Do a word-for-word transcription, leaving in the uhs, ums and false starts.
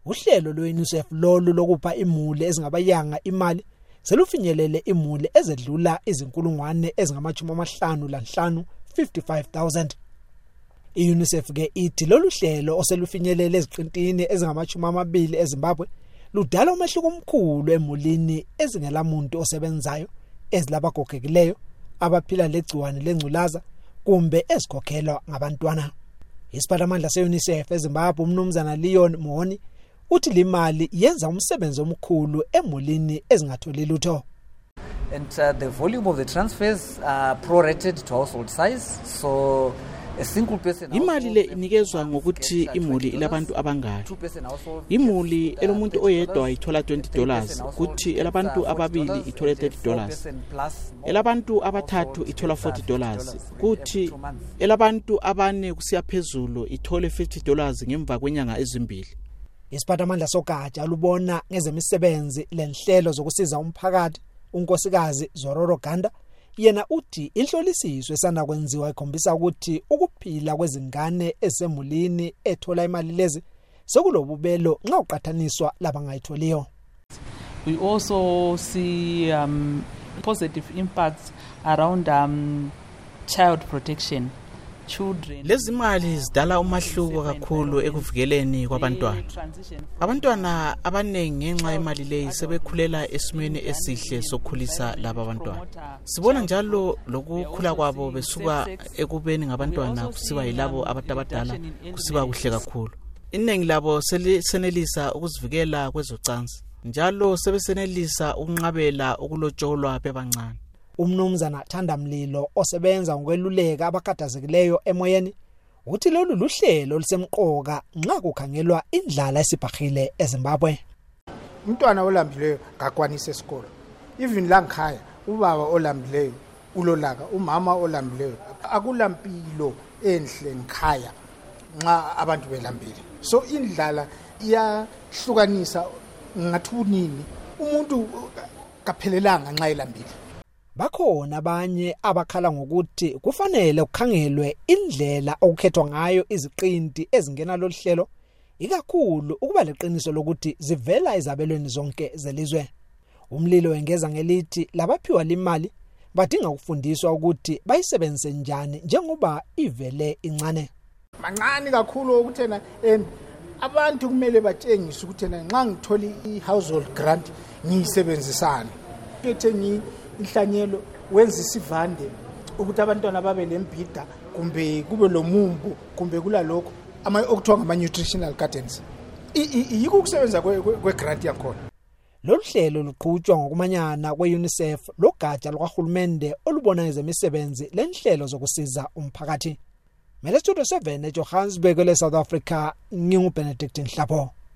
Uhlelo lwe-UNICEF lolu lokupha imuli ezingabayanga imali selufinyelele imuli ezedlula izinkulungwane ezingamachumi amahlanu lanhlanu fifty-five thousand. I-UNICEF ke ithi lolu hlelo oselufinyelele eziqintini ezingamachumi amabili eZimbabwe ludala umehluko omkhulu emulini ezingelamuntu osebenzayo ezilabagogekileyo abaphila legciwane lengculaza kumbe ezikhokhelwa ngabantwana. Isiphathamandla se-UNICEF eZimbabwe umnumzana Leon Mohoni uthi limali yenza umsebenzi omkhulu emulini ezingatholi lutho. And uh, the volume of the transfers are prorated to household size, so a single person imali le inikezwa ngokuthi imuli ilabantu abangaki. Imuli elomuntu oyedwa ithola twenty dollars, kuthi elabantu ababili ithola thirty dollars. Elabantu abathathu ithola forty dollars, kuthi elabantu abane kusiya phezulu ithole fifty dollars ngemva kwenyanga ezimbili. Isiphathamandla sogatsha lubona ngezemisebenzi lenhlelo zokusiza umphakathi unkosikazi Zororo Ganda yena uthi inhlolisiso esana kwenziwa ikhombisa ukuthi ukuphila kwezingane esemulini ethola imali lezi sekulobubelo nxa uqhathaniswa labangayitholiyo. We also see um, positive impacts around um, child protection. Lezi mali zidala umahluko kakhulu ekuvikeleni kwabantwana. Abantwana abanengi ngenxa yemali leyi sebekhulela esimeni esihle sokukhulisa laba bantwana. Sibona njalo lokukhula kwabo besuka ekubeni ngabantwana kusiba yilabo abatabadala kusiba kuhle kakhulu. Iningi labo selisenelisa ukuzivikela kwezocansi. Njalo sebesenelisa ukunqabela ukulotsholwa bebancane. Umnumzana Thandamlilo osebenza ngokweluleka abakhathazekileyo emoyeni uthi lolu luhlelo olusemqoka nxa kukhangelwa indlala esibhahile eZimbabwe. Umntwana olambileyo ngakwanisa esikolo. Even la ngikhaya ubaba olambileyo ulolaka, umama olambileyo akulampilo enhle ngikhaya nxa abantu belambile. So indlala iyahlukanisa ngathunini umuntu kaphelelanga nxa elambile. Bakhona abanye abakhala ngokuthi kufanele ukukhangelwe indlela okukhethwa ngayo iziqinti ezingena lohlelo ikakhulu ukuba leqiniso lokuthi zivela ezabelweni zonke zelizwe. Umlilo wengeza ngelithi labaphiwa limali badinga ukufundiswa ukuthi bayisebenzise njani njengoba ivele incane. Mancane kakhulu ukuthena and abantu kumele batshengise ukuthena nxa ngitholi i-household grant ngiyisebenzisana. Bethe ngi inhlanyelo wenza isivande ukuthi abantwana babe lembida kumbe kube lomumbu kumbe kula lokho ama okuthiwa ngama nutritional gardens yiko ukusebenza kwe grant yakhona. Lolu hlelo luqhutshwa ngokumanyana kwe-UNICEF logatsha lukahulumende olubona ngezemisebenzi lenhlelo zokusiza umphakathi. Mele Studio seven eJohannesburg le South Africa, ngingu Benedict Nhlapho.